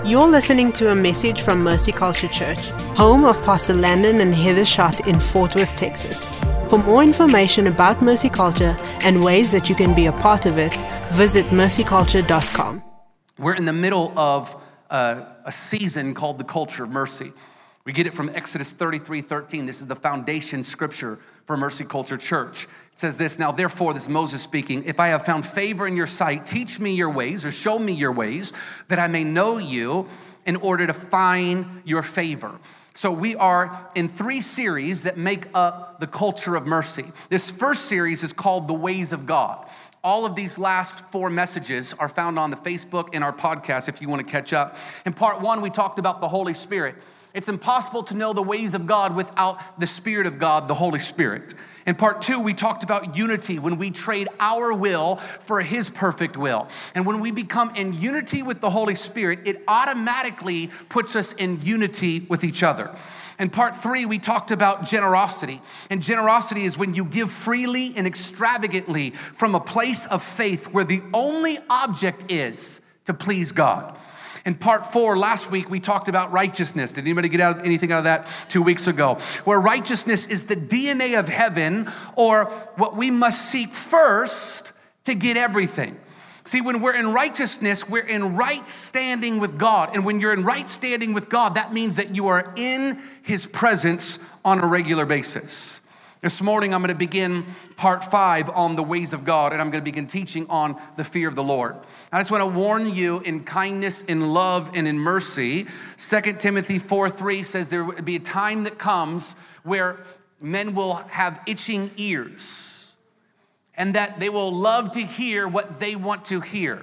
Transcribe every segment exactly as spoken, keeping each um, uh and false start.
You're listening to a message from Mercy Culture Church, home of Pastor Landon and Heather Schott in Fort Worth, Texas. For more information about Mercy Culture and ways that you can be a part of it, visit mercy culture dot com. We're in the middle of uh, a season called the Culture of Mercy. We get it from Exodus thirty-three thirteen. This is the foundation scripture for Mercy Culture Church. It says this, "Now therefore," this is Moses speaking, "if I have found favor in your sight, teach me your ways," or show me your ways, "that I may know you in order to find your favor." So we are in three series that make up the Culture of Mercy. This first series is called The Ways of God. All of these last four messages are found on the Facebook and our podcast if you want to catch up. In part one, we talked about the Holy Spirit. It's impossible to know the ways of God without the Spirit of God, the Holy Spirit. In part two, we talked about unity when we trade our will for His perfect will. And when we become in unity with the Holy Spirit, it automatically puts us in unity with each other. In part three, we talked about generosity. And generosity is when you give freely and extravagantly from a place of faith where the only object is to please God. In part four, last week, we talked about righteousness. Did anybody get out anything out of that two weeks ago? Where righteousness is the D N A of heaven, or what we must seek first to get everything. See, when we're in righteousness, we're in right standing with God. And when you're in right standing with God, that means that you are in His presence on a regular basis. This morning, I'm going to begin part five on the ways of God, and I'm going to begin teaching on the fear of the Lord. I just want to warn you in kindness, in love, and in mercy. Second Timothy four three says there will be a time that comes where men will have itching ears, and that they will love to hear what they want to hear.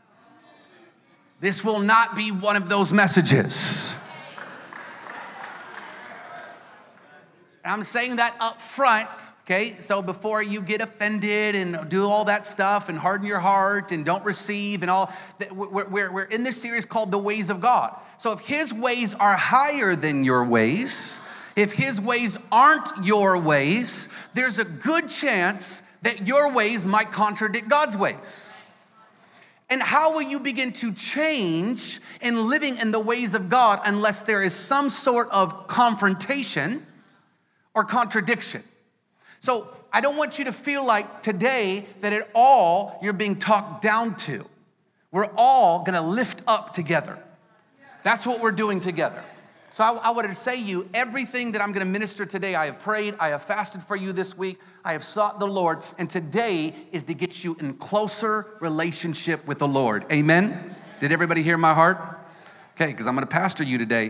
This will not be one of those messages. I'm saying that up front, okay? So before you get offended and do all that stuff and harden your heart and don't receive and all, we're, we're, we're in this series called The Ways of God. So if His ways are higher than your ways, if His ways aren't your ways, there's a good chance that your ways might contradict God's ways. And how will you begin to change in living in the ways of God unless there is some sort of confrontation or contradiction? So I don't want you to feel like today that at all you're being talked down to. We're all gonna lift up together. That's what we're doing together. So I, I wanted to say to you, everything that I'm gonna minister today, I have prayed, I have fasted for you this week, I have sought the Lord, and today is to get you in closer relationship with the Lord. Amen? Did everybody hear my heart? Okay, because I'm gonna pastor you today.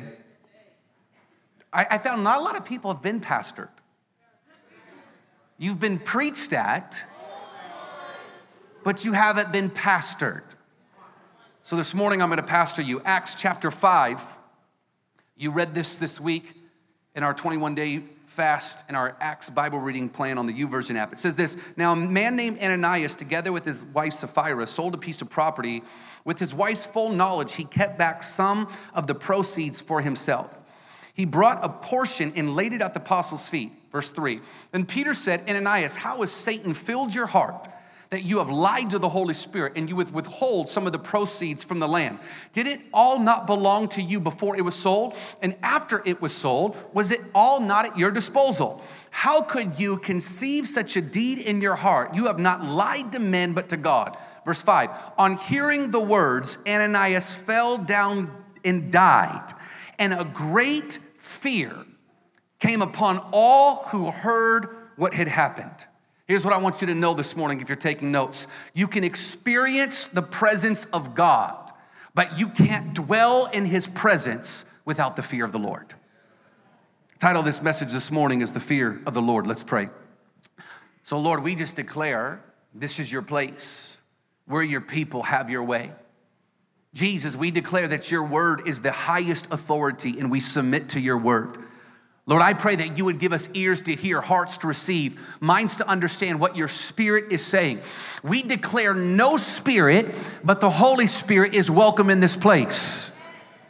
I found not a lot of people have been pastored. You've been preached at, but you haven't been pastored. So this morning I'm going to pastor you. Acts chapter five. You read this this week in our twenty-one day fast in our Acts Bible reading plan on the YouVersion app. It says this, "Now a man named Ananias, together with his wife Sapphira, sold a piece of property. With his wife's full knowledge, he kept back some of the proceeds for himself. He brought a portion and laid it at the apostles' feet." Verse three. "Then Peter said, 'Ananias, how has Satan filled your heart that you have lied to the Holy Spirit and you would withhold some of the proceeds from the land? Did it all not belong to you before it was sold? And after it was sold, was it all not at your disposal? How could you conceive such a deed in your heart? You have not lied to men but to God.'" Verse five. "On hearing the words, Ananias fell down and died, and a great fear came upon all who heard what had happened." Here's what I want you to know this morning if you're taking notes. You can experience the presence of God, but you can't dwell in His presence without the fear of the Lord. The title of this message this morning is The Fear of the Lord. Let's pray. So Lord, we just declare this is your place. We're your people, have your way. Jesus, we declare that your word is the highest authority and we submit to your word. Lord, I pray that you would give us ears to hear, hearts to receive, minds to understand what your Spirit is saying. We declare no spirit, but the Holy Spirit is welcome in this place.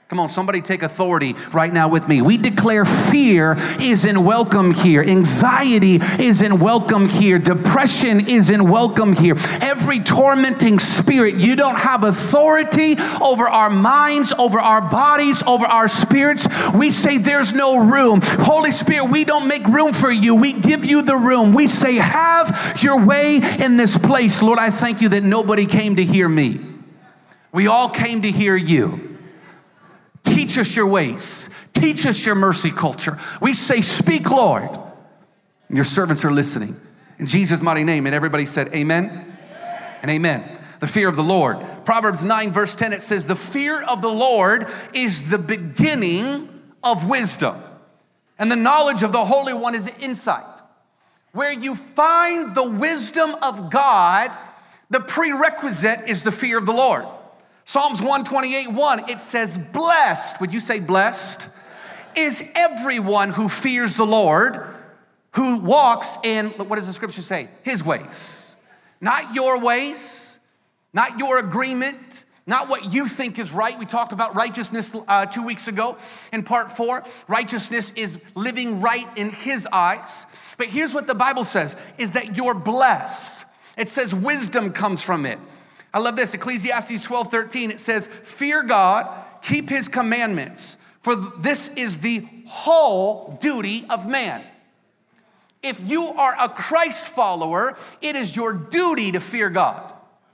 Come on, somebody take authority right now with me. We declare fear isn't welcome here. Anxiety isn't welcome here. Depression isn't welcome here. Every tormenting spirit, you don't have authority over our minds, over our bodies, over our spirits. We say there's no room. Holy Spirit, we don't make room for you. We give you the room. We say have your way in this place. Lord, I thank you that nobody came to hear me. We all came to hear you. Teach us your ways. Teach us your mercy culture. We say, speak, Lord. And your servants are listening. In Jesus' mighty name. And everybody said, amen, amen. And amen. The fear of the Lord. Proverbs nine, verse ten, it says, the fear of the Lord is the beginning of wisdom. And the knowledge of the Holy One is insight. Where you find the wisdom of God, the prerequisite is the fear of the Lord. Psalms one twenty-eight, one, it says, blessed, would you say blessed, is everyone who fears the Lord, who walks in, what does the scripture say? His ways. Not your ways, not your agreement, not what you think is right. We talked about righteousness uh, two weeks ago in part four. Righteousness is living right in his eyes. But here's what the Bible says, is that you're blessed. It says wisdom comes from it. I love this, Ecclesiastes twelve thirteen, it says, fear God, keep his commandments, for this is the whole duty of man. If you are a Christ follower, it is your duty to fear God.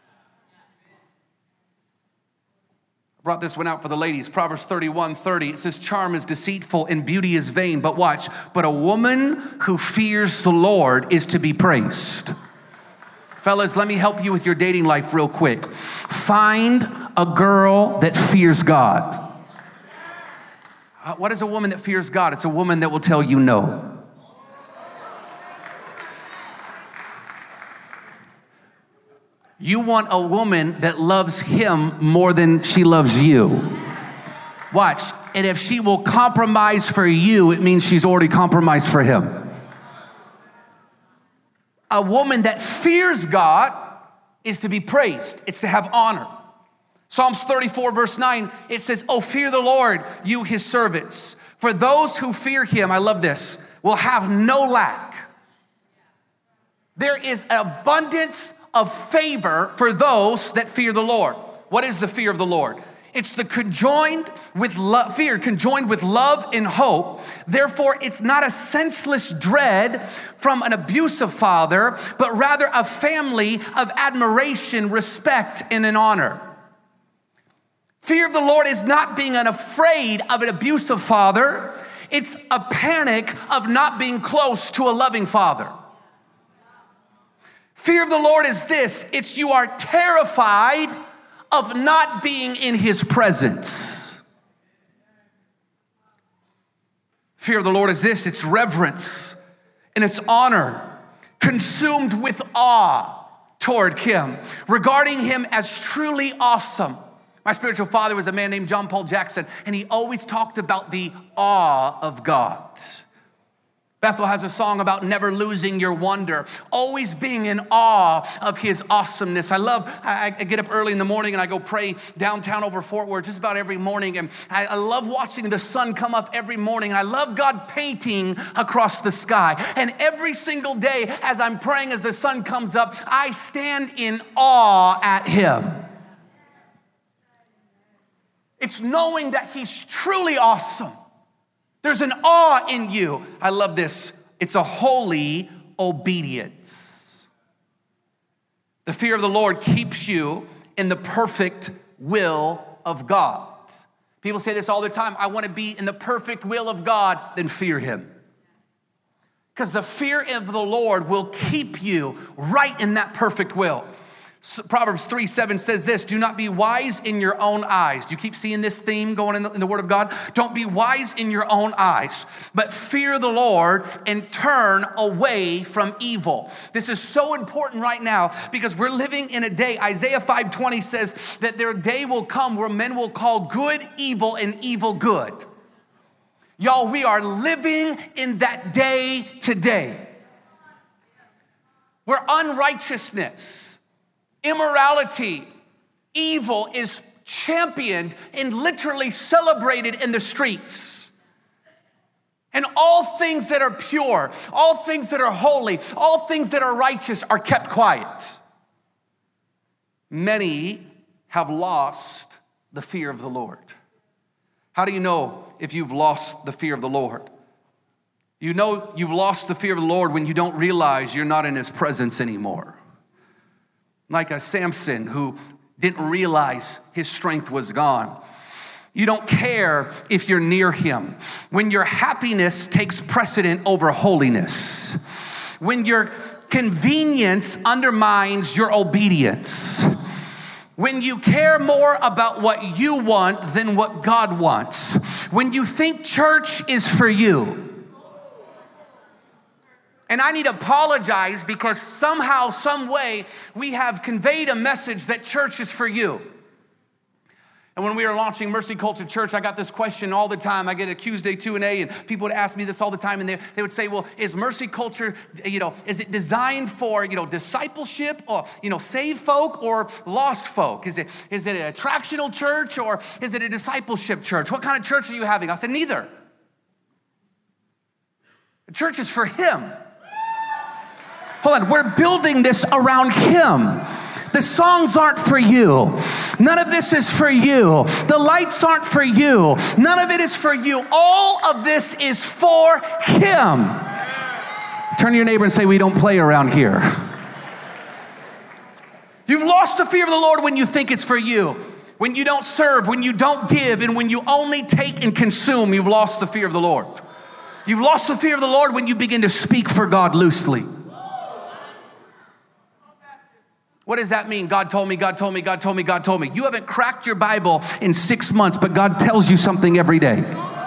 I brought this one out for the ladies, Proverbs thirty-one thirty, it says, charm is deceitful and beauty is vain, but watch, but a woman who fears the Lord is to be praised. Fellas, let me help you with your dating life real quick. Find a girl that fears God. Uh, what is a woman that fears God? It's a woman that will tell you no. You want a woman that loves him more than she loves you. Watch, and if she will compromise for you, it means she's already compromised for him. A woman that fears God is to be praised. It's to have honor. Psalms thirty-four verse nine, it says, oh, fear the Lord, you his servants. For those who fear him, I love this, will have no lack. There is abundance of favor for those that fear the Lord. What is the fear of the Lord? It's the conjoined with love, fear, conjoined with love and hope. Therefore, it's not a senseless dread from an abusive father, but rather a family of admiration, respect, and an honor. Fear of the Lord is not being unafraid of an abusive father. It's a panic of not being close to a loving father. Fear of the Lord is this. It's you are terrified of not being in his presence. Fear of the Lord is this, it's reverence and it's honor, consumed with awe toward him, regarding him as truly awesome. My spiritual father was a man named John Paul Jackson, and he always talked about the awe of God. Bethel has a song about never losing your wonder, always being in awe of his awesomeness. I love, I, I get up early in the morning and I go pray downtown over Fort Worth just about every morning. And I, I love watching the sun come up every morning. I love God painting across the sky. And every single day as I'm praying, as the sun comes up, I stand in awe at him. It's knowing that he's truly awesome. There's an awe in you. I love this. It's a holy obedience. The fear of the Lord keeps you in the perfect will of God. People say this all the time. I want to be in the perfect will of God. Then fear him. Because the fear of the Lord will keep you right in that perfect will. Proverbs three seven says this, do not be wise in your own eyes. Do you keep seeing this theme going in the, in the Word of God? Don't be wise in your own eyes, but fear the Lord and turn away from evil. This is so important right now because we're living in a day, Isaiah five twenty says that their day will come where men will call good evil and evil good. Y'all, we are living in that day today where unrighteousness, immorality, evil is championed and literally celebrated in the streets. And all things that are pure, all things that are holy, all things that are righteous are kept quiet. Many have lost the fear of the Lord. How do you know if you've lost the fear of the Lord? You know you've lost the fear of the Lord when you don't realize you're not in his presence anymore. Like a Samson who didn't realize his strength was gone. You don't care if you're near him. When your happiness takes precedent over holiness. When your convenience undermines your obedience. When you care more about what you want than what God wants. When you think church is for you. And I need to apologize because somehow, some way, we have conveyed a message that church is for you. And when we were launching Mercy Culture Church, I got this question all the time. I get accused A, two, and A, and people would ask me this all the time, and they, they would say, well, is Mercy Culture, you know, is it designed for, you know, discipleship or, you know, saved folk or lost folk? Is it, is it an attractional church or is it a discipleship church? What kind of church are you having? I said, neither. The church is for him. Hold on, we're building this around him. The songs aren't for you. None of this is for you. The lights aren't for you. None of it is for you. All of this is for him. Turn to your neighbor and say, we don't play around here. You've lost the fear of the Lord when you think it's for you. When you don't serve, when you don't give, and when you only take and consume, you've lost the fear of the Lord. You've lost the fear of the Lord when you begin to speak for God loosely. What does that mean? God told me, God told me, God told me, God told me. You haven't cracked your Bible in six months, but God tells you something every day.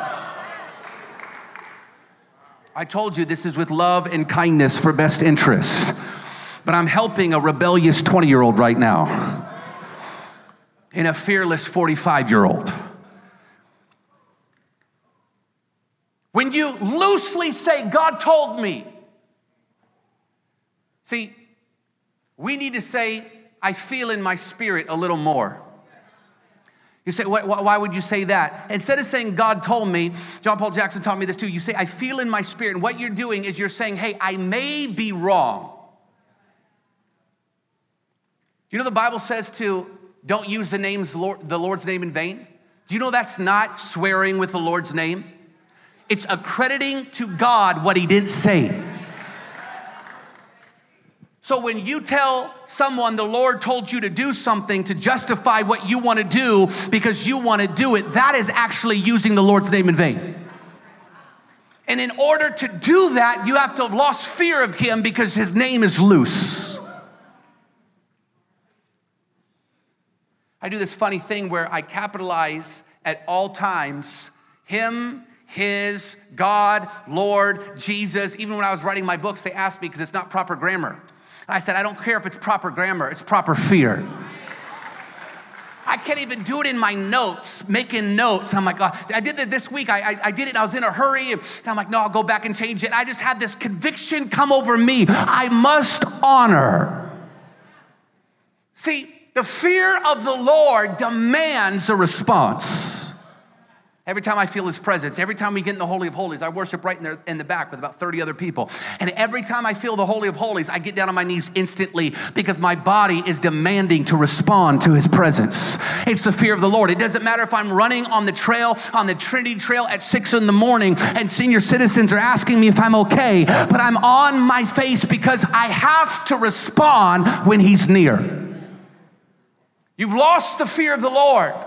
I told you this is with love and kindness for best interest, but I'm helping a rebellious twenty-year-old right now and a fearless forty-five-year-old. When you loosely say, God told me. See, we need to say, I feel in my spirit a little more. You say, why, why would you say that? Instead of saying, God told me, John Paul Jackson taught me this too. You say, I feel in my spirit. And what you're doing is you're saying, hey, I may be wrong. You know the Bible says to don't use the name's Lord, the Lord's name in vain? Do you know that's not swearing with the Lord's name? It's accrediting to God what he didn't say. So when you tell someone the Lord told you to do something to justify what you want to do because you want to do it, that is actually using the Lord's name in vain. And in order to do that, you have to have lost fear of him because his name is loose. I do this funny thing where I capitalize at all times him, his, God, Lord, Jesus. Even when I was writing my books, they asked me because it's not proper grammar. I said, I don't care if it's proper grammar, it's proper fear. I can't even do it in my notes, making notes. I'm like, oh, I did it this week. I, I, I did it. I was in a hurry. And I'm like, no, I'll go back and change it. I just had this conviction come over me. I must honor. See, the fear of the Lord demands a response. Every time I feel his presence, every time we get in the Holy of Holies, I worship right in, there, in the back with about thirty other people. And every time I feel the Holy of Holies, I get down on my knees instantly because my body is demanding to respond to his presence. It's the fear of the Lord. It doesn't matter if I'm running on the trail, on the Trinity Trail at six in the morning and senior citizens are asking me if I'm okay, but I'm on my face because I have to respond when he's near. You've lost the fear of the Lord.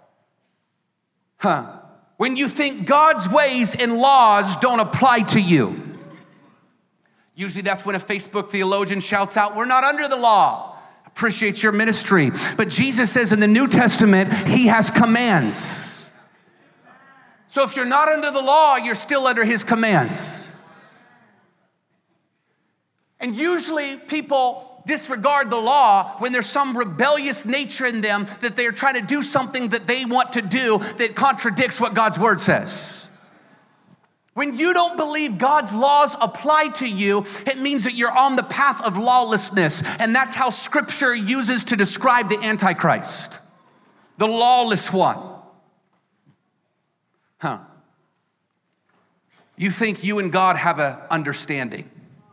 Huh. When you think God's ways and laws don't apply to you. Usually that's when a Facebook theologian shouts out, we're not under the law. Appreciate your ministry. But Jesus says in the New Testament, he has commands. So if you're not under the law, you're still under his commands. And usually people disregard the law when there's some rebellious nature in them that they're trying to do something that they want to do that contradicts what God's word says. When you don't believe God's laws apply to you, it means that you're on the path of lawlessness, and that's how Scripture uses to describe the Antichrist. the lawless one. Huh. You think you and God have an understanding.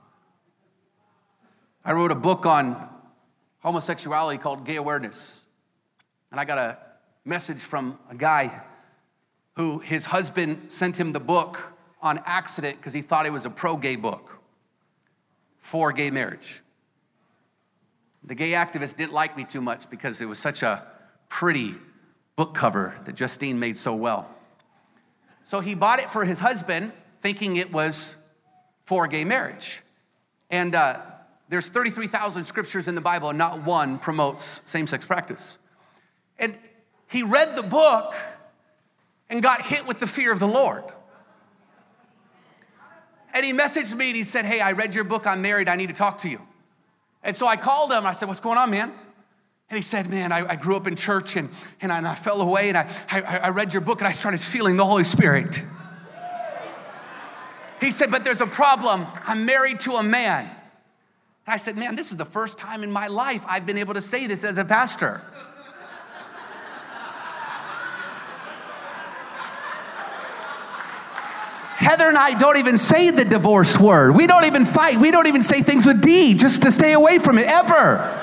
I wrote a book on homosexuality called Gay Awareness. And I got a message from a guy who his husband sent him the book on accident because he thought it was a pro-gay book for gay marriage. The gay activist didn't like me too much because it was such a pretty book cover that Justine made so well. So he bought it for his husband, thinking it was for gay marriage. And uh, there's thirty-three thousand scriptures in the Bible, and not one promotes same-sex practice. And he read the book and got hit with the fear of the Lord. And he messaged me and he said, hey, I read your book, I'm married, I need to talk to you. And so I called him, I said, what's going on, man? And he said, man, I, I grew up in church and, and, I, and I fell away and I, I, I read your book and I started feeling the Holy Spirit. He said, but there's a problem, I'm married to a man. And I said, man, this is the first time in my life I've been able to say this as a pastor. Heather and I don't even say the divorce word. We don't even fight. We don't even say things with D just to stay away from it, ever.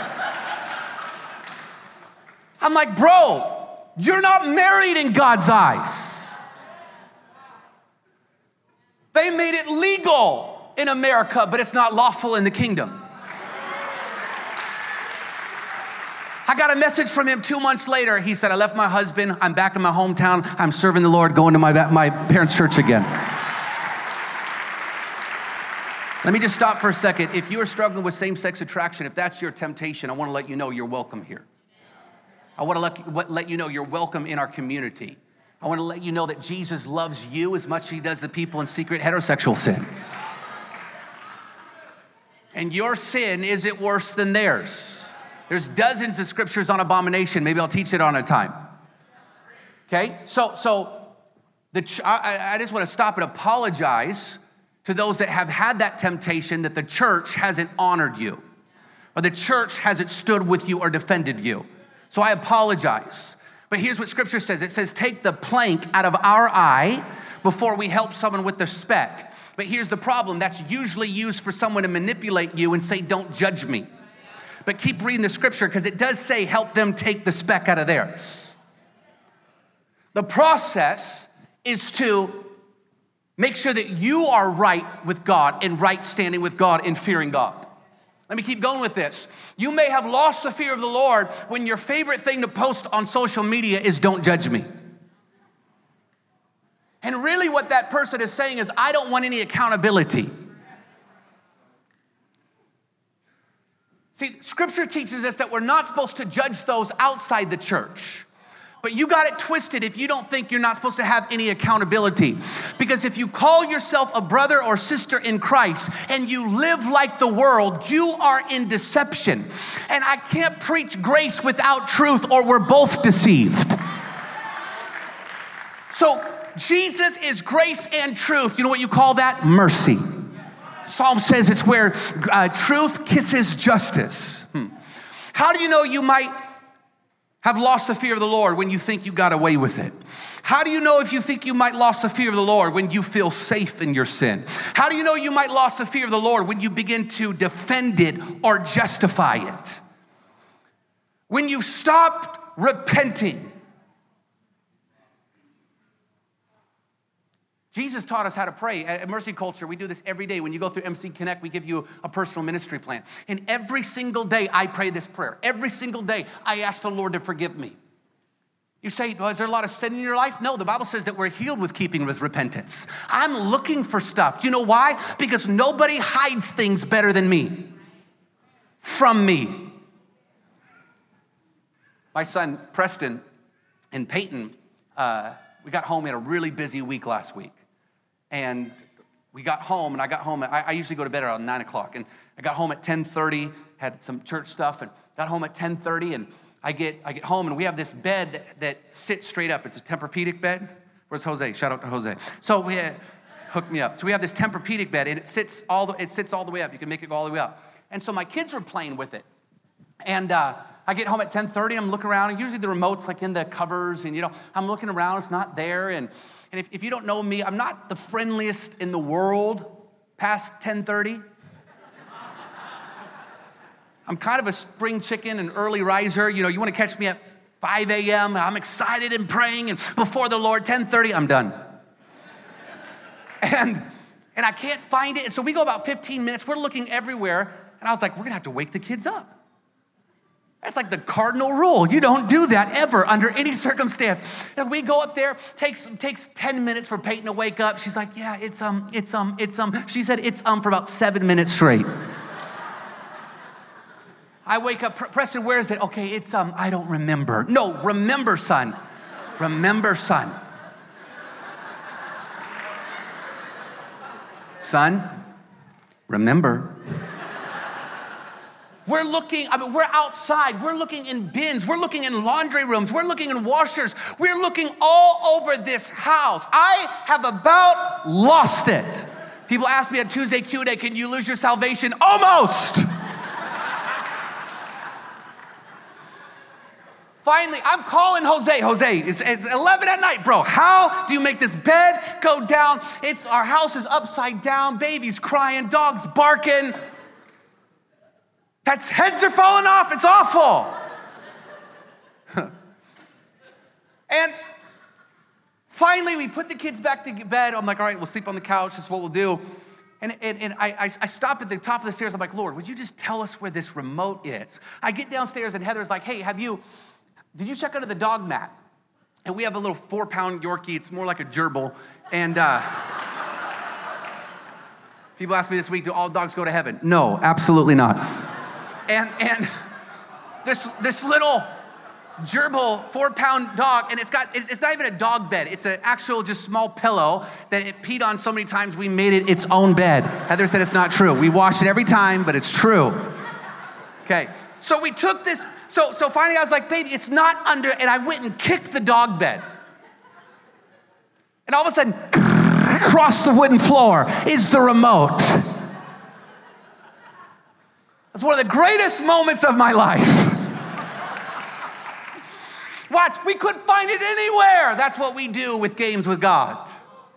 I'm like, bro, you're not married in God's eyes. They made it legal in America, but it's not lawful in the kingdom. I got a message from him two months later. He said, I left my husband. I'm back in my hometown. I'm serving the Lord, going to my, my parents' church again. Let me just stop for a second. If you are struggling with same-sex attraction, if that's your temptation, I want to let you know you're welcome here. I want to let, let you know you're welcome in our community. I want to let you know that Jesus loves you as much as he does the people in secret heterosexual sin. And your sin isn't worse than theirs. There's dozens of scriptures on abomination. Maybe I'll teach it on a time. Okay? So, so the ch- I, I just want to stop and apologize to those that have had that temptation that the church hasn't honored you or the church hasn't stood with you or defended you. So I apologize. But here's what scripture says. It says, take the plank out of our eye before we help someone with the speck. But here's the problem. That's usually used for someone to manipulate you and say, don't judge me. But keep reading the scripture because it does say, help them take the speck out of theirs. The process is to make sure that you are right with God and right standing with God and fearing God. Let me keep going with this. You may have lost the fear of the Lord when your favorite thing to post on social media is don't judge me. And really what that person is saying is, I don't want any accountability. See, scripture teaches us that we're not supposed to judge those outside the church. But you got it twisted if you don't think you're not supposed to have any accountability. Because if you call yourself a brother or sister in Christ and you live like the world, you are in deception. And I can't preach grace without truth or we're both deceived. So Jesus is grace and truth. You know what you call that? Mercy. Psalm says it's where uh, truth kisses justice. Hmm. How do you know you might have lost the fear of the Lord when you think you got away with it? How do you know if you think you might lost the fear of the Lord when you feel safe in your sin? How do you know you might lost the fear of the Lord when you begin to defend it or justify it? When you stopped repenting. Jesus taught us how to pray. At Mercy Culture, we do this every day. When you go through M C Connect, we give you a personal ministry plan. And every single day, I pray this prayer. Every single day, I ask the Lord to forgive me. You say, well, is there a lot of sin in your life? No, the Bible says that we're healed with keeping with repentance. I'm looking for stuff. Do you know why? Because nobody hides things better than me. From me. My son, Preston, and Peyton, uh, we got home. We had a really busy week last week. And we got home, and I got home. I, I usually go to bed around nine o'clock. And I got home at ten thirty, had some church stuff, and got home at ten thirty. And I get I get home, and we have this bed that, that sits straight up. It's a Tempur-Pedic bed. Where's Jose? Shout out to Jose. So we had, hooked me up. So we have this Tempur-Pedic bed, and it sits all the it sits all the way up. You can make it go all the way up. And so my kids were playing with it. And uh, I get home at ten thirty, I'm looking around, and usually the remote's like in the covers, and you know, I'm looking around, it's not there. And, and if, if you don't know me, I'm not the friendliest in the world past ten thirty. I'm kind of a spring chicken, an early riser. You know, you want to catch me at five a.m., I'm excited and praying, and before the Lord, ten thirty, I'm done. and, and I can't find it, and so we go about fifteen minutes, we're looking everywhere, and I was like, we're gonna have to wake the kids up. That's like the cardinal rule. You don't do that ever under any circumstance. And we go up there, takes takes ten minutes for Peyton to wake up. She's like, yeah, it's um, it's um, it's um. She said it's um for about seven minutes straight. I wake up, Preston, where is it? Okay, it's um, I don't remember. No, remember, son. Remember, son. Son, remember. We're looking, I mean, we're outside. We're looking in bins. We're looking in laundry rooms. We're looking in washers. We're looking all over this house. I have about lost it. People ask me at Tuesday Q and A, can you lose your salvation? Almost. Finally, I'm calling Jose. Jose, it's, it's eleven at night, bro. How do you make this bed go down? It's, our house is upside down. Babies crying, dogs barking. That's heads are falling off. It's awful. And finally, we put the kids back to bed. I'm like, all right, we'll sleep on the couch. That's what we'll do. And, and, and I, I, I stop at the top of the stairs. I'm like, Lord, would you just tell us where this remote is? I get downstairs, and Heather's like, hey, have you, did you check under the dog mat? And we have a little four-pound Yorkie. It's more like a gerbil. And uh, people ask me this week, do all dogs go to heaven? No, absolutely not. And and this this little gerbil four-pound dog, and it's got it's, it's not even a dog bed. It's an actual just small pillow that it peed on so many times we made it its own bed. Heather said it's not true. We wash it every time, but it's true. Okay, so we took this. So so finally I was like, baby, it's not under. And I went and kicked the dog bed. And all of a sudden, across the wooden floor is the remote. It's one of the greatest moments of my life. Watch, we couldn't find it anywhere. That's what we do with games with God.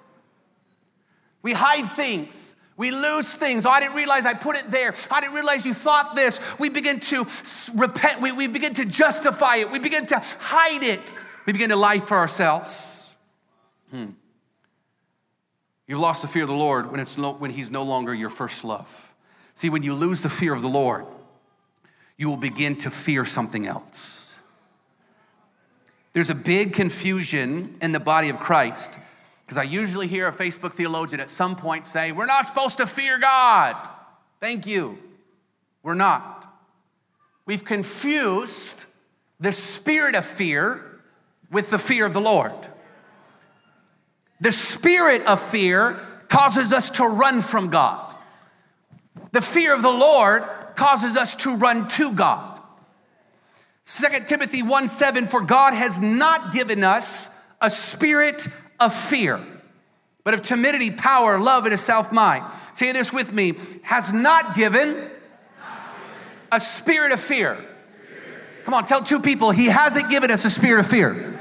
We hide things. We lose things. Oh, I didn't realize I put it there. I didn't realize you thought this. We begin to repent. We, we begin to justify it. We begin to hide it. We begin to lie for ourselves. Hmm. You've lost the fear of the Lord when, it's no, when he's no longer your first love. See, when you lose the fear of the Lord, you will begin to fear something else. There's a big confusion in the body of Christ, because I usually hear a Facebook theologian at some point say, we're not supposed to fear God. Thank you. We're not. We've confused the spirit of fear with the fear of the Lord. The spirit of fear causes us to run from God. The fear of the Lord causes us to run to God. Second Timothy one seven, for God has not given us a spirit of fear, but of timidity, power, love, and a self-mind. Say this with me, has not given a spirit of fear. Come on, tell two people, he hasn't given us a spirit of fear.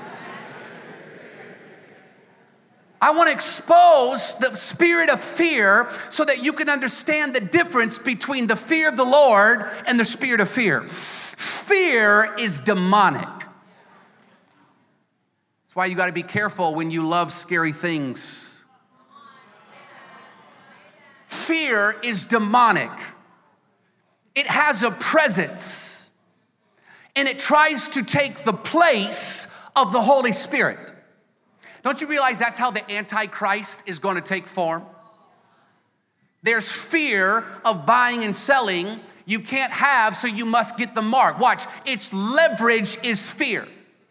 I want to expose the spirit of fear so that you can understand the difference between the fear of the Lord and the spirit of fear. Fear is demonic. That's why you got to be careful when you love scary things. Fear is demonic. It has a presence, and it tries to take the place of the Holy Spirit. Don't you realize that's how the Antichrist is going to take form? There's fear of buying and selling you can't have, so you must get the mark. Watch, its leverage is fear.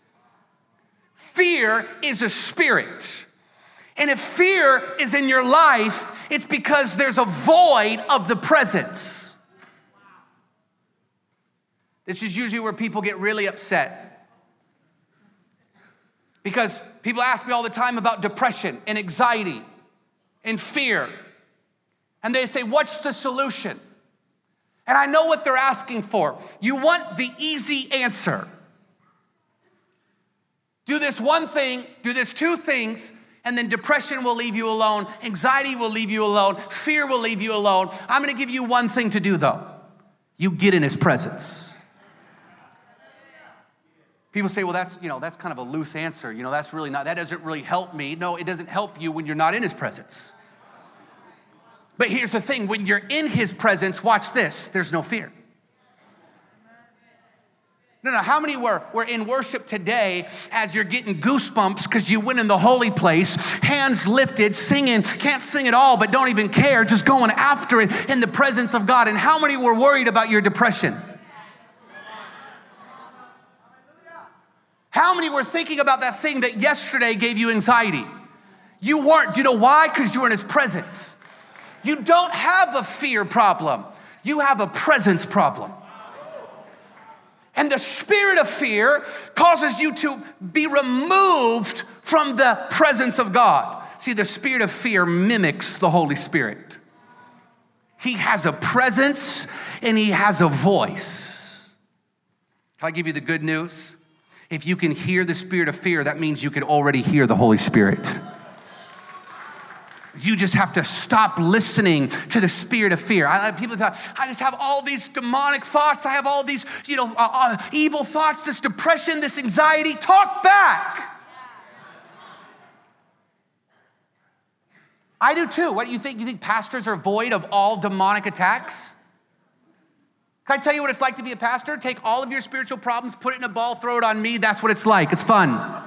Fear is a spirit. And if fear is in your life, it's because there's a void of the presence. This is usually where people get really upset. Because people ask me all the time about depression and anxiety and fear. And they say, what's the solution? And I know what they're asking for. You want the easy answer. Do this one thing, do this two things, and then depression will leave you alone, anxiety will leave you alone, fear will leave you alone. I'm gonna give you one thing to do though. You get in his presence. People say, well, that's, you know, that's kind of a loose answer. You know, that's really not, that doesn't really help me. No, it doesn't help you when you're not in his presence. But here's the thing, when you're in his presence, watch this, there's no fear. No, no, how many were, were in worship today as you're getting goosebumps because you went in the holy place, hands lifted, singing, can't sing at all, but don't even care, just going after it in the presence of God. And how many were worried about your depression? How many were thinking about that thing that yesterday gave you anxiety? You weren't. Do you know why? Because you were in his presence. You don't have a fear problem. You have a presence problem. And the spirit of fear causes you to be removed from the presence of God. See, the spirit of fear mimics the Holy Spirit. He has a presence and he has a voice. Can I give you the good news? If you can hear the spirit of fear, that means you can already hear the Holy Spirit. You just have to stop listening to the spirit of fear. I, people thought, I just have all these demonic thoughts. I have all these, you know, uh, uh, evil thoughts, this depression, this anxiety. Talk back. I do too. What do you think? You think pastors are void of all demonic attacks? Can I tell you what it's like to be a pastor? Take all of your spiritual problems, put it in a ball, throw it on me. That's what it's like. It's fun.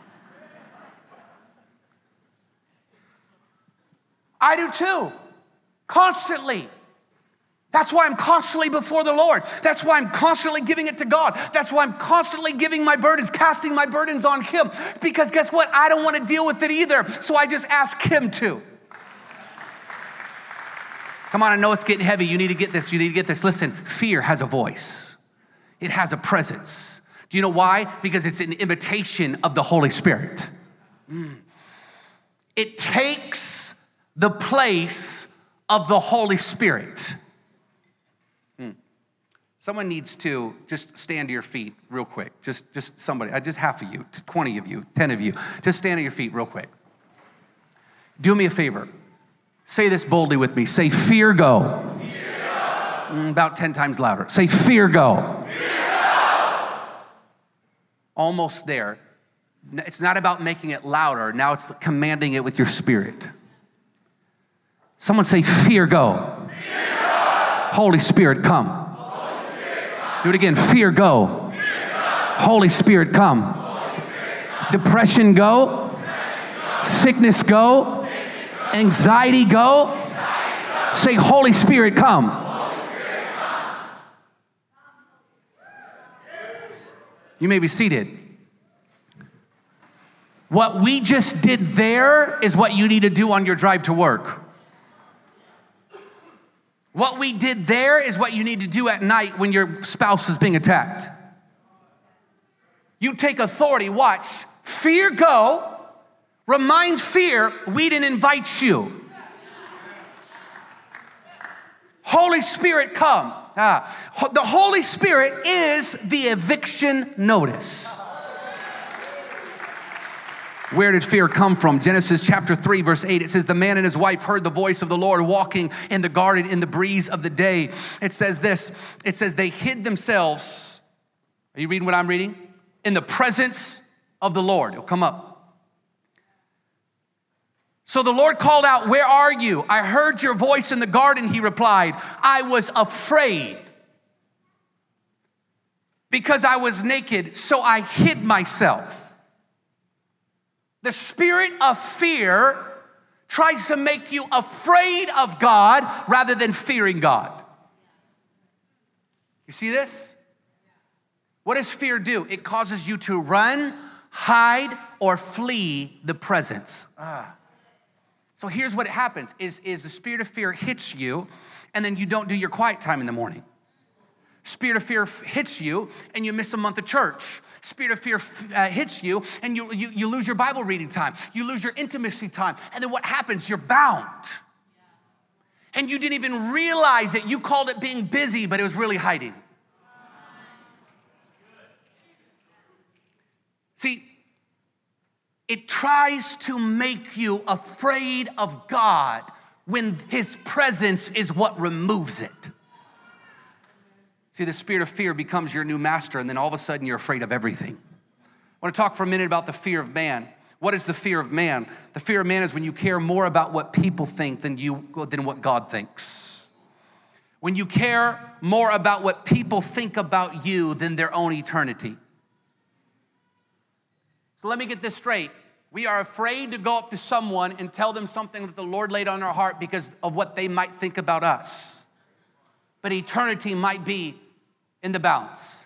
I do too, constantly. That's why I'm constantly before the Lord. That's why I'm constantly giving it to God. That's why I'm constantly giving my burdens, casting my burdens on him. Because guess what? I don't want to deal with it either. So I just ask him to. Come on, I know it's getting heavy. You need to get this. You need to get this. Listen, fear has a voice. It has a presence. Do you know why? Because it's an imitation of the Holy Spirit. Mm. It takes the place of the Holy Spirit. Hmm. Someone needs to just stand to your feet real quick. Just, just somebody, just half of you, twenty of you, ten of you. Just stand to your feet real quick. Do me a favor. Say this boldly with me. Say, fear go. Fear go. Mm, about ten times louder. Say, fear go. Fear go. Almost there. It's not about making it louder. Now it's commanding it with your spirit. Someone say, fear go. Fear go. Holy Spirit, come. Holy Spirit, come. Do it again. Fear go. Fear go. Holy Spirit, come. Holy Spirit, come. Depression go. Depression go. Sickness go. Sickness go. Anxiety go. Anxiety go. Say, Holy Spirit, come. Holy Spirit, come. You may be seated. What we just did there is what you need to do on your drive to work. What we did there is what you need to do at night when your spouse is being attacked. You take authority, watch. Fear go, remind fear we didn't invite you. Holy Spirit, come. Ah, the Holy Spirit is the eviction notice. Where did fear come from? Genesis chapter three, verse eight, it says, the man and his wife heard the voice of the Lord walking in the garden in the breeze of the day. It says this, it says they hid themselves. Are you reading what I'm reading? In the presence of the Lord. It'll come up. So the Lord called out, where are you? I heard your voice in the garden, he replied. I was afraid because I was naked, so I hid myself. The spirit of fear tries to make you afraid of God rather than fearing God. You see this? What does fear do? It causes you to run, hide, or flee the presence. Ah. So here's what happens, is, is the spirit of fear hits you, and then you don't do your quiet time in the morning. Spirit of fear hits you, and you miss a month of church. Spirit of fear uh, hits you, and you, you, you lose your Bible reading time. You lose your intimacy time. And then what happens? You're bound. And you didn't even realize it. You called it being busy, but it was really hiding. See, it tries to make you afraid of God when his presence is what removes it. See, the spirit of fear becomes your new master, and then all of a sudden you're afraid of everything. I want to talk for a minute about the fear of man. What is the fear of man? The fear of man is when you care more about what people think than you than what God thinks. When you care more about what people think about you than their own eternity. So let me get this straight. We are afraid to go up to someone and tell them something that the Lord laid on our heart because of what they might think about us. But eternity might be in the balance.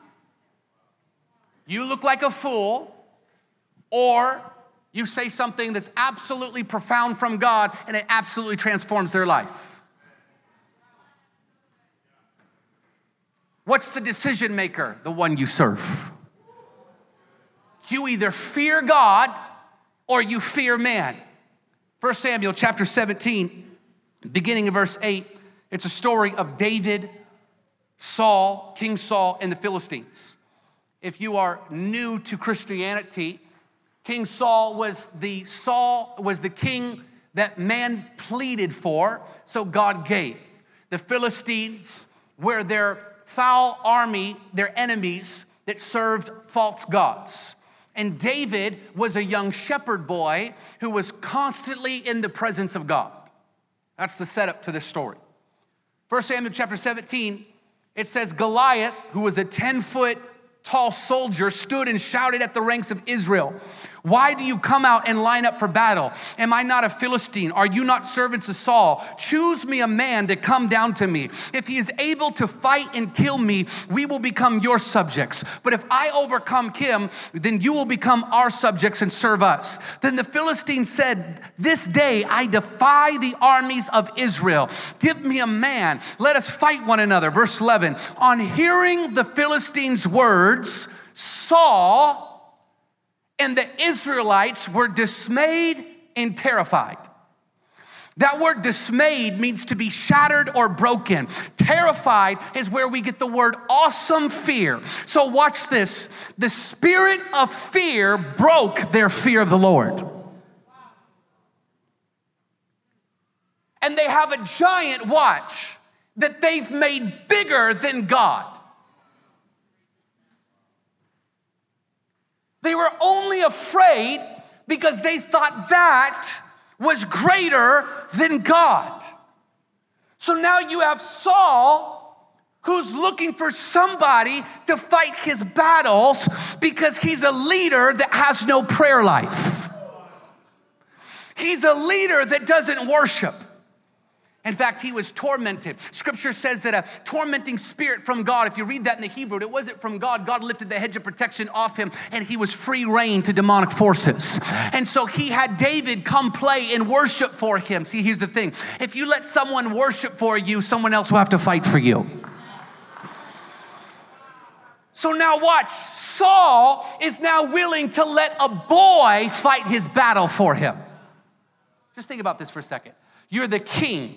You look like a fool, or you say something that's absolutely profound from God and it absolutely transforms their life. What's the decision maker? The one you serve. You either fear God or you fear man. First Samuel chapter seventeen, beginning of verse eight, it's a story of David, Saul, King Saul, and the Philistines. If you are new to Christianity, King Saul was the Saul was the king that man pleaded for, so God gave. The Philistines were their foul army, their enemies that served false gods. And David was a young shepherd boy who was constantly in the presence of God. That's the setup to this story. First Samuel chapter seventeen, it says Goliath, who was a ten-foot tall soldier, stood and shouted at the ranks of Israel, "Why do you come out and line up for battle? Am I not a Philistine? Are you not servants of Saul? Choose me a man to come down to me. If he is able to fight and kill me, we will become your subjects. But if I overcome him, then you will become our subjects and serve us." Then the Philistine said, "This day I defy the armies of Israel. Give me a man. Let us fight one another." Verse eleven, on hearing the Philistines' words, Saul and the Israelites were dismayed and terrified. That word dismayed means to be shattered or broken. Terrified is where we get the word awesome fear. So watch this. The spirit of fear broke their fear of the Lord. And they have a giant, watch, that they've made bigger than God. They were only afraid because they thought that was greater than God. So now you have Saul, who's looking for somebody to fight his battles because he's a leader that has no prayer life. He's a leader that doesn't worship. In fact, he was tormented. Scripture says that a tormenting spirit from God, if you read that in the Hebrew, it wasn't from God. God lifted the hedge of protection off him, and he was free reign to demonic forces. And so he had David come play and worship for him. See, here's the thing. If you let someone worship for you, someone else will have to fight for you. So now watch. Saul is now willing to let a boy fight his battle for him. Just think about this for a second. You're the king.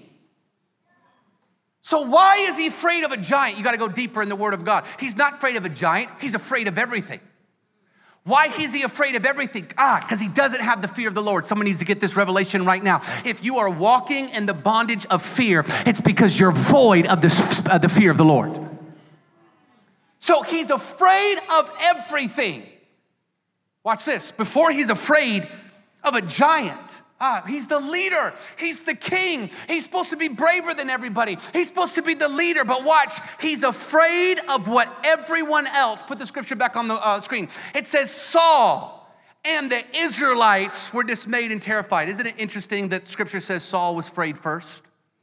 So why is he afraid of a giant? You got to go deeper in the Word of God. He's not afraid of a giant. He's afraid of everything. Why is he afraid of everything? Ah, because he doesn't have the fear of the Lord. Someone needs to get this revelation right now. If you are walking in the bondage of fear, it's because you're void of this, uh, the fear of the Lord. So he's afraid of everything. Watch this. Before he's afraid of a giant, Ah, he's the leader. He's the king. He's supposed to be braver than everybody. He's supposed to be the leader, but watch, he's afraid of what everyone else. Put the scripture back on the uh, screen. It says Saul and the Israelites were dismayed and terrified. Isn't it interesting that scripture says Saul was afraid first?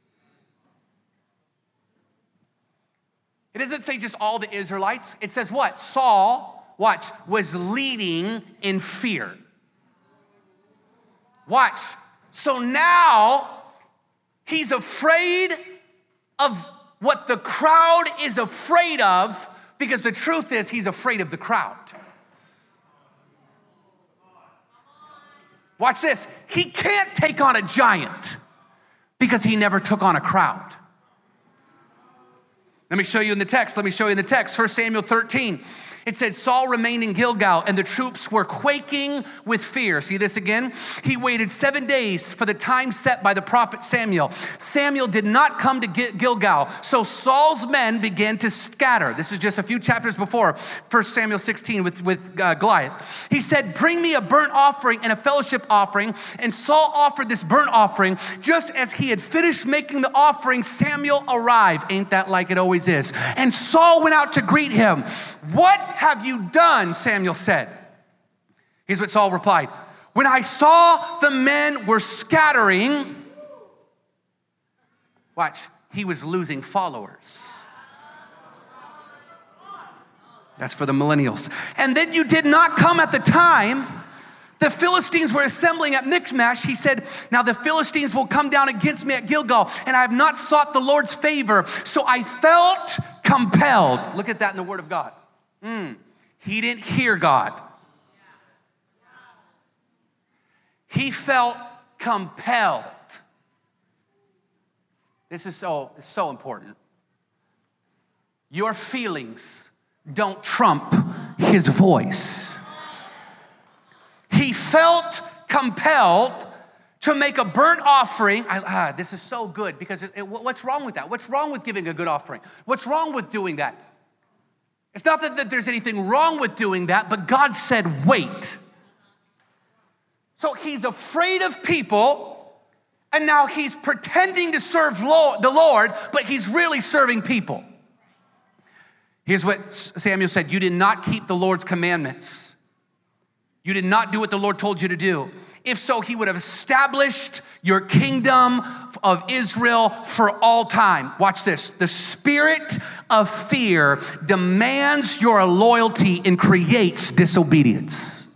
It doesn't say just all the Israelites. It says what? Saul, watch, was leading in fear. Watch. So now he's afraid of what the crowd is afraid of, because the truth is he's afraid of the crowd. Watch this. He can't take on a giant Because he never took on a crowd. Let me show you in the text. Let me show you in the text. First Samuel thirteen. It said, Saul remained in Gilgal, and the troops were quaking with fear. See this again? He waited seven days for the time set by the prophet Samuel. Samuel did not come to Gilgal, so Saul's men began to scatter. This is just a few chapters before First Samuel sixteen with, with uh, Goliath. He said, bring me a burnt offering and a fellowship offering. And Saul offered this burnt offering. Just as he had finished making the offering, Samuel arrived. Ain't that like it always is? And Saul went out to greet him. What have you done? Samuel said. Here's what Saul replied. When I saw the men were scattering, watch, he was losing followers. That's for the millennials. And then you did not come at the time the Philistines were assembling at Michmash. He said, now the Philistines will come down against me at Gilgal, and I have not sought the Lord's favor. So I felt compelled. Look at that in the Word of God. Mm. He didn't hear God. He felt compelled. This is so, so important. Your feelings don't trump his voice. He felt compelled to make a burnt offering. I, ah, this is so good because it, it, what's wrong with that? What's wrong with giving a good offering? What's wrong with doing that? It's not that, that there's anything wrong with doing that, but God said, wait. So he's afraid of people, and now he's pretending to serve Lord, the Lord, but he's really serving people. Here's what Samuel said. You did not keep the Lord's commandments. You did not do what the Lord told you to do. If so, he would have established your kingdom of Israel for all time. Watch this. The spirit of fear demands your loyalty and creates disobedience.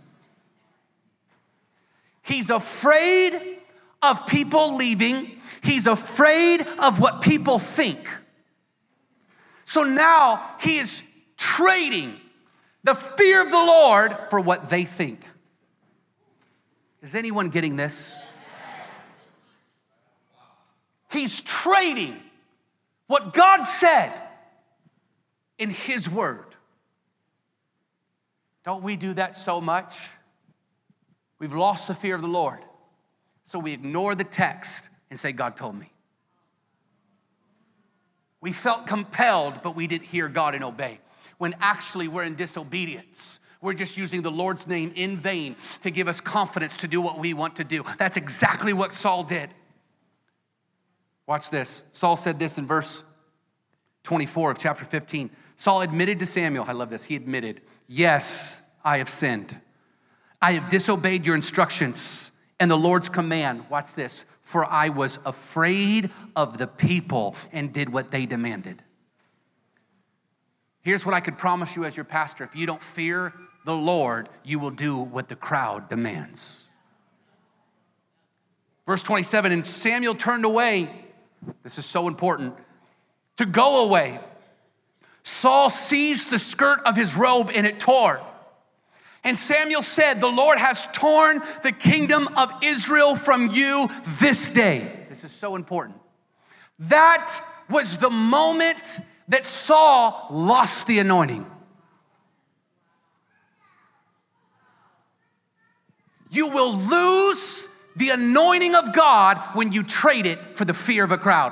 He's afraid of people leaving. He's afraid of what people think. So now he is trading the fear of the Lord for what they think. Is anyone getting this? He's trading what God said in his word. Don't we do that so much? We've lost the fear of the Lord. So we ignore the text and say, God told me. We felt compelled, but we didn't hear God and obey. When actually we're in disobedience. We're just using the Lord's name in vain to give us confidence to do what we want to do. That's exactly what Saul did. Watch this. Saul said this in verse twenty-four of chapter fifteen. Saul admitted to Samuel, I love this, he admitted, yes, I have sinned. I have disobeyed your instructions and the Lord's command. Watch this. For I was afraid of the people and did what they demanded. Here's what I could promise you as your pastor. If you don't fear the Lord, you will do what the crowd demands. Verse twenty-seven, and Samuel turned away. This is so important. To go away. Saul seized the skirt of his robe and it tore. And Samuel said, the Lord has torn the kingdom of Israel from you this day. This is so important. That was the moment that Saul lost the anointing. You will lose the anointing of God when you trade it for the fear of a crowd.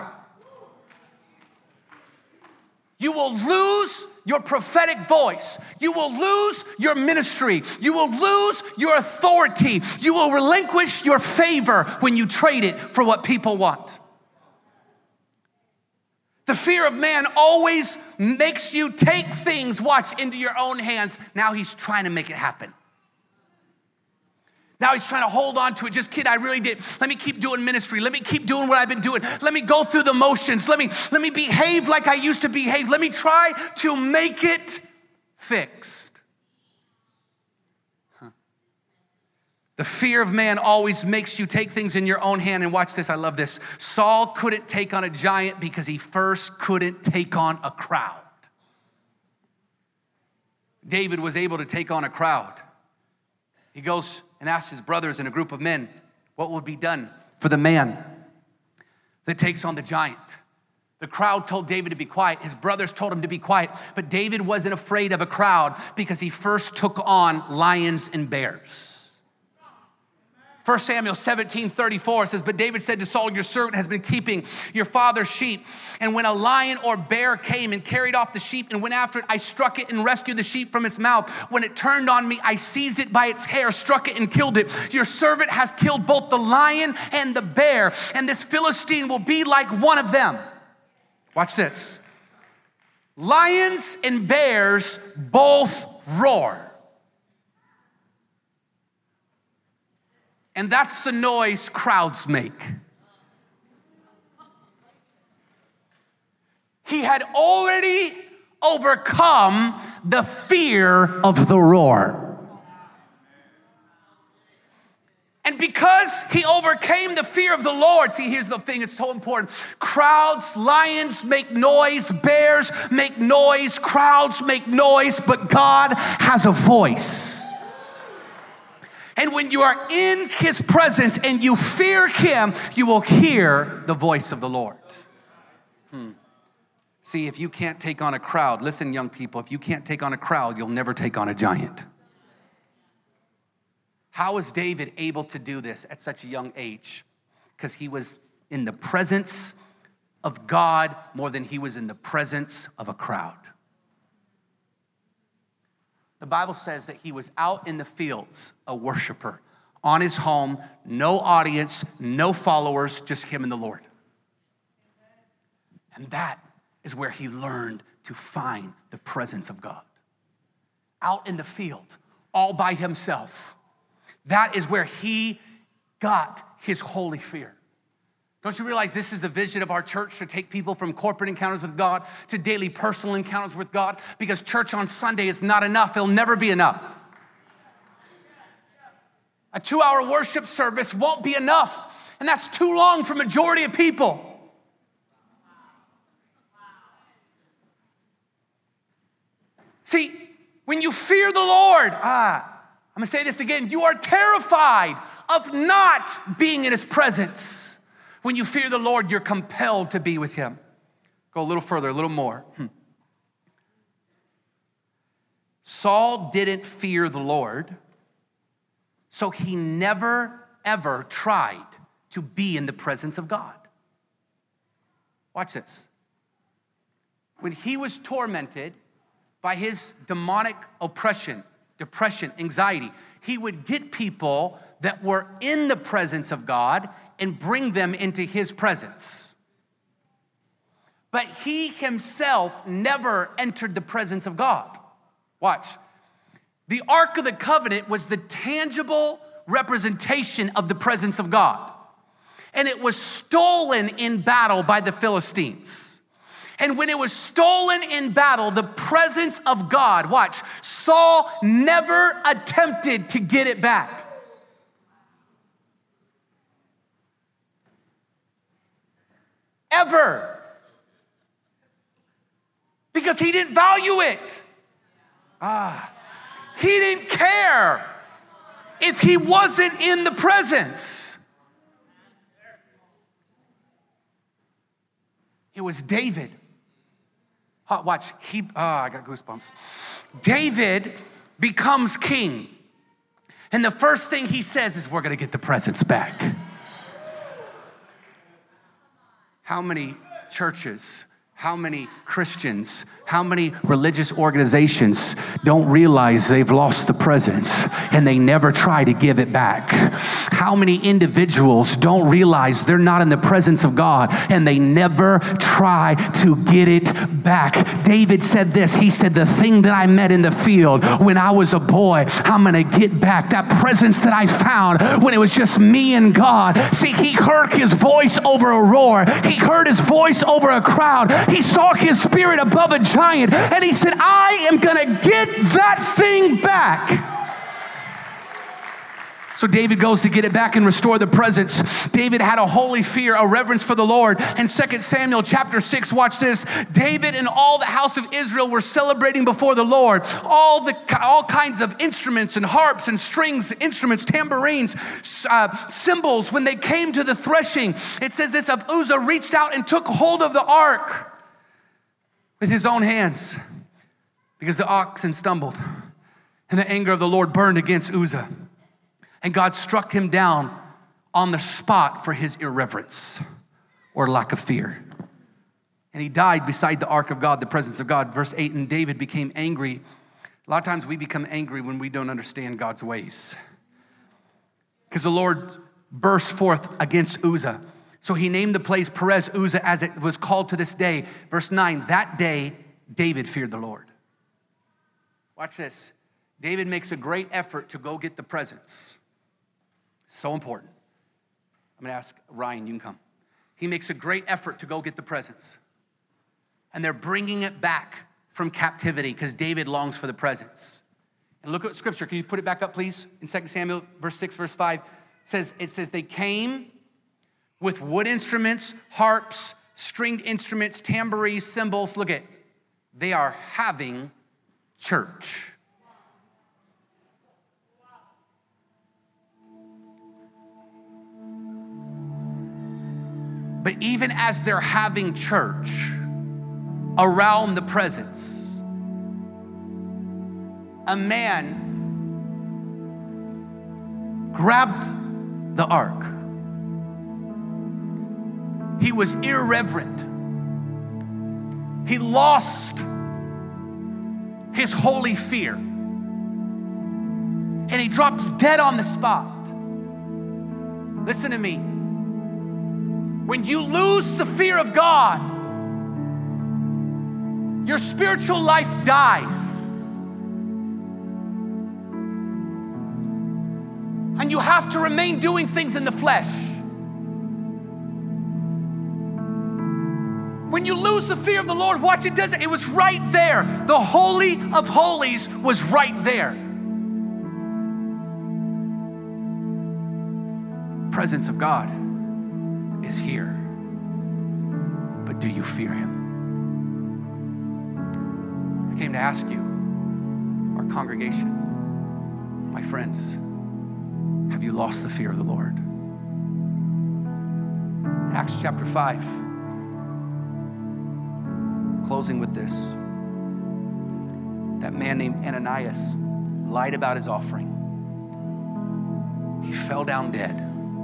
You will lose your prophetic voice. You will lose your ministry. You will lose your authority. You will relinquish your favor when you trade it for what people want. The fear of man always makes you take things, watch, into your own hands. Now he's trying to make it happen. Now he's trying to hold on to it. Just kid, I really did. Let me keep doing ministry. Let me keep doing what I've been doing. Let me go through the motions. Let me, let me behave like I used to behave. Let me try to make it fixed. Huh. The fear of man always makes you take things in your own hand. And watch this, I love this. Saul couldn't take on a giant because he first couldn't take on a crowd. David was able to take on a crowd. He goes and asks his brothers and a group of men what would be done for the man. that takes on the giant. The crowd told David to be quiet. His brothers told him to be quiet. But David wasn't afraid of a crowd because he first took on lions and bears. First Samuel seventeen thirty-four says, but David said to Saul, your servant has been keeping your father's sheep. And when a lion or bear came and carried off the sheep and went after it, I struck it and rescued the sheep from its mouth. When it turned on me, I seized it by its hair, struck it and killed it. Your servant has killed both the lion and the bear, and this Philistine will be like one of them. Watch this. Lions and bears both roar. And that's the noise crowds make. He had already overcome the fear of the roar. And because he overcame the fear of the Lord, see, here's the thing, it's so important. Crowds, lions make noise, bears make noise, crowds make noise, but God has a voice. And when you are in his presence and you fear him, you will hear the voice of the Lord. Hmm. See, if you can't take on a crowd, listen, young people, if you can't take on a crowd, you'll never take on a giant. How is David able to do this at such a young age? Because he was in the presence of God more than he was in the presence of a crowd. The Bible says that he was out in the fields, a worshiper, on his home, no audience, no followers, just him and the Lord. And that is where he learned to find the presence of God. Out in the field, all by himself. That is where he got his holy fear. Don't you realize this is the vision of our church, to take people from corporate encounters with God to daily personal encounters with God? Because church on Sunday is not enough. It'll never be enough. A two-hour worship service won't be enough, and that's too long for majority of people. See, when you fear the Lord, ah, I'm gonna say this again, you are terrified of not being in his presence. When you fear the Lord, you're compelled to be with him. Go a little further, a little more. Hmm. Saul didn't fear the Lord, so he never, ever tried to be in the presence of God. Watch this. When he was tormented by his demonic oppression, depression, anxiety, he would get people that were in the presence of God and bring them into his presence. But he himself never entered the presence of God. Watch. The Ark of the Covenant was the tangible representation of the presence of God. And it was stolen in battle by the Philistines. And when it was stolen in battle, the presence of God, watch, Saul never attempted to get it back. Ever. Because he didn't value it. Ah, he didn't care if he wasn't in the presence. It was David. Oh, watch, he, oh, I got goosebumps. David becomes king. And the first thing he says is, we're gonna get the presence back. How many churches, how many Christians, how many religious organizations don't realize they've lost the presence and they never try to give it back? How many individuals don't realize they're not in the presence of God and they never try to get it back? David said this, he said, the thing that I met in the field when I was a boy, I'm gonna get back. That presence that I found when it was just me and God. See, he heard his voice over a roar. He heard his voice over a crowd. He saw his spirit above a giant, and he said, I am gonna get that thing back. So David goes to get it back and restore the presence. David had a holy fear, a reverence for the Lord. And Second Samuel chapter six, watch this. David and all the house of Israel were celebrating before the Lord. All the all kinds of instruments and harps and strings, instruments, tambourines, uh, cymbals. When they came to the threshing, it says this, of Uzzah reached out and took hold of the ark with his own hands because the oxen stumbled. And the anger of the Lord burned against Uzzah. And God struck him down on the spot for his irreverence or lack of fear. And he died beside the ark of God, the presence of God. Verse eight, and David became angry. A lot of times we become angry when we don't understand God's ways. Because the Lord burst forth against Uzzah. So he named the place Perez Uzzah, as it was called to this day. Verse nine, that day David feared the Lord. Watch this. David makes a great effort to go get the presence. So important. I'm gonna ask Ryan, you can come. He makes a great effort to go get the presence. And they're bringing it back from captivity because David longs for the presence. And look at scripture. Can you put it back up, please? In Second Samuel, verse six, verse five. It says, it says, they came with wood instruments, harps, stringed instruments, tambourines, cymbals. Look at, they are having church. But even as they're having church around the presence, a man grabbed the ark. He was irreverent. He lost his holy fear. And he drops dead on the spot. Listen to me. When you lose the fear of God, your spiritual life dies. And you have to remain doing things in the flesh. When you lose the fear of the Lord, watch it does it. It was right there. The Holy of Holies was right there. Presence of God is here. But do you fear him? I came to ask you, our congregation, my friends, have you lost the fear of the Lord? Acts chapter five. Closing with this. That man named Ananias lied about his offering. He fell down dead.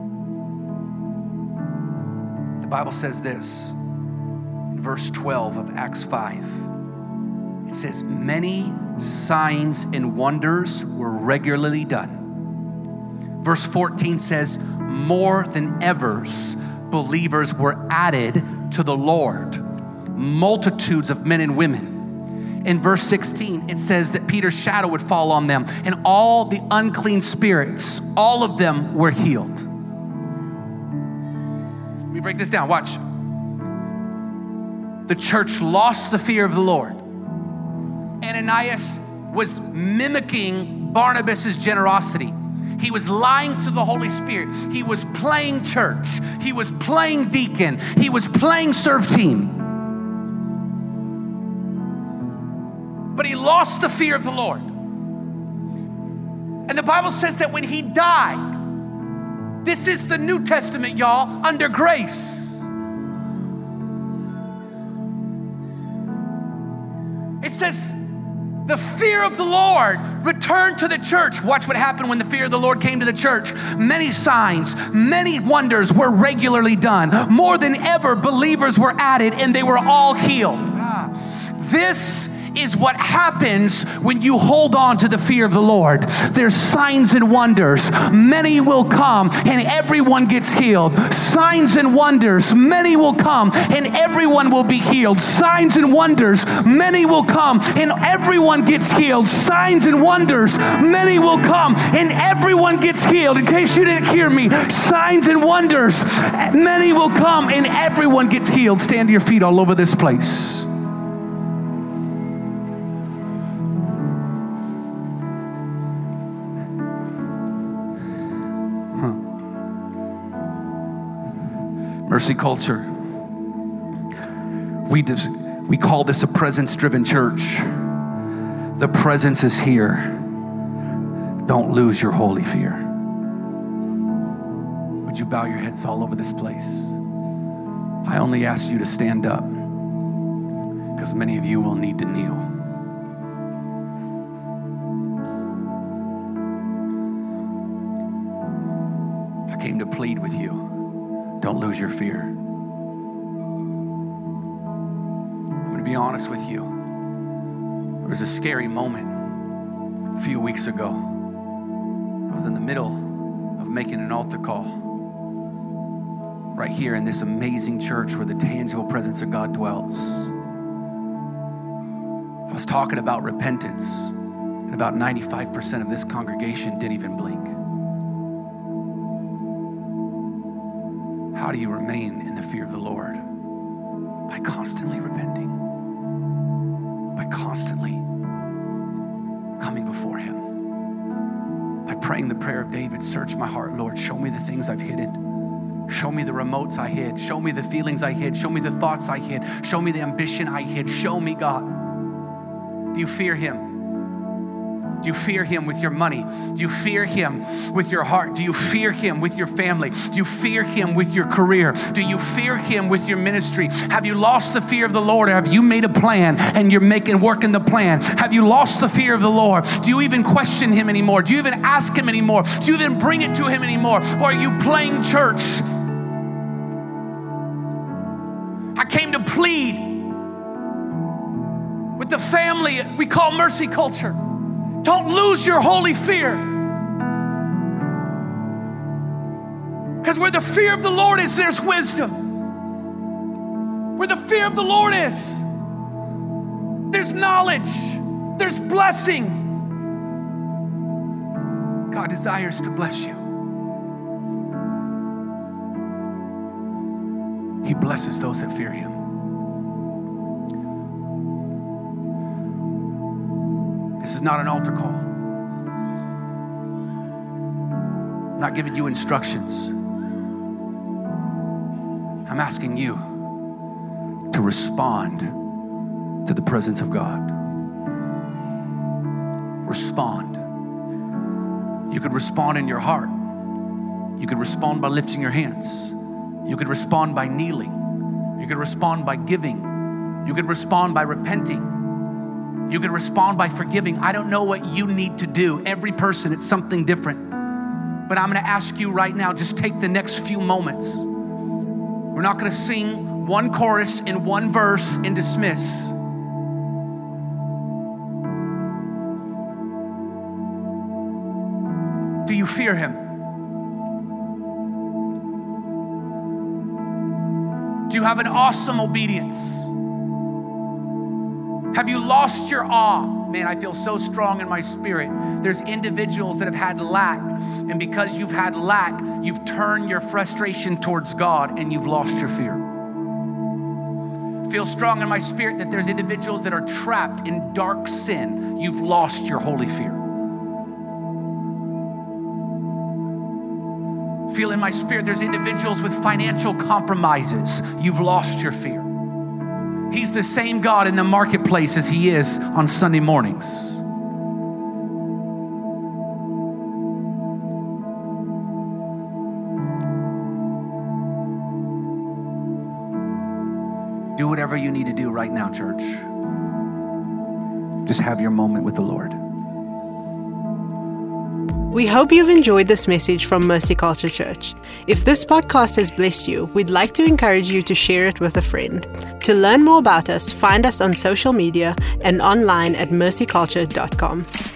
The Bible says this in verse twelve of Acts five. It says, many signs and wonders were regularly done. Verse fourteen says, more than ever, believers were added to the Lord. Multitudes of men and women. In verse sixteen, it says that Peter's shadow would fall on them, and all the unclean spirits, all of them were healed. Let me break this down, watch. The church lost the fear of the Lord. Ananias was mimicking Barnabas's generosity. He was lying to the Holy Spirit. He was playing church. He was playing deacon. He was playing serve team. But he lost the fear of the Lord. And the Bible says that when he died, this is the New Testament, y'all, under grace. It says, the fear of the Lord returned to the church. Watch what happened when the fear of the Lord came to the church. Many signs, many wonders were regularly done. More than ever, believers were added and they were all healed. Ah. This is what happens when you hold on to the fear of the Lord. There's signs and wonders. Many will come and everyone gets healed. Signs and wonders. Many will come and everyone will be healed. Signs and wonders. Many will come and everyone gets healed. Signs and wonders. Many will come and everyone gets healed. In case you didn't hear me, signs and wonders. Many will come and everyone gets healed. Stand to your feet all over this place. Mercy Culture, we, dis- we call this a presence-driven church. The presence is here. Don't lose your holy fear. Would you bow your heads all over this place? I only ask you to stand up because many of you will need to kneel. I came to plead with you. Don't lose your fear. I'm going to be honest with you. There was a scary moment a few weeks ago. I was in the middle of making an altar call right here in this amazing church where the tangible presence of God dwells. I was talking about repentance, and about ninety-five percent of this congregation didn't even blink. How do you remain in the fear of the Lord? By constantly repenting. By constantly coming before Him. By praying the prayer of David, search my heart, Lord. Show me the things I've hidden. Show me the remotes I hid. Show me the feelings I hid. Show me the thoughts I hid. Show me the ambition I hid. Show me, God. Do you fear Him? Do you fear Him with your money? Do you fear Him with your heart? Do you fear Him with your family? Do you fear Him with your career? Do you fear Him with your ministry? Have you lost the fear of the Lord, or have you made a plan and you're making working the plan? Have you lost the fear of the Lord? Do you even question Him anymore? Do you even ask Him anymore? Do you even bring it to Him anymore? Or are you playing church? I came to plead with the family we call Mercy Culture. Don't lose your holy fear. Because where the fear of the Lord is, there's wisdom. Where the fear of the Lord is, there's knowledge, there's blessing. God desires to bless you. He blesses those that fear Him. This is not an altar call. I'm not giving you instructions. I'm asking you to respond to the presence of God. Respond. You could respond in your heart. You could respond by lifting your hands. You could respond by kneeling. You could respond by giving. You could respond by repenting. You could respond by forgiving. I don't know what you need to do. Every person, it's something different. But I'm going to ask you right now, just take the next few moments. We're not going to sing one chorus in one verse and dismiss. Do you fear Him? Do you have an awesome obedience? Have you lost your awe? Man, I feel so strong in my spirit. There's individuals that have had lack, and because you've had lack, you've turned your frustration towards God and you've lost your fear. I feel strong in my spirit that there's individuals that are trapped in dark sin. You've lost your holy fear. Feel in my spirit there's individuals with financial compromises. You've lost your fear. He's the same God in the marketplace as He is on Sunday mornings. Do whatever you need to do right now, church. Just have your moment with the Lord. We hope you've enjoyed this message from Mercy Culture Church. If this podcast has blessed you, we'd like to encourage you to share it with a friend. To learn more about us, find us on social media and online at mercy culture dot com.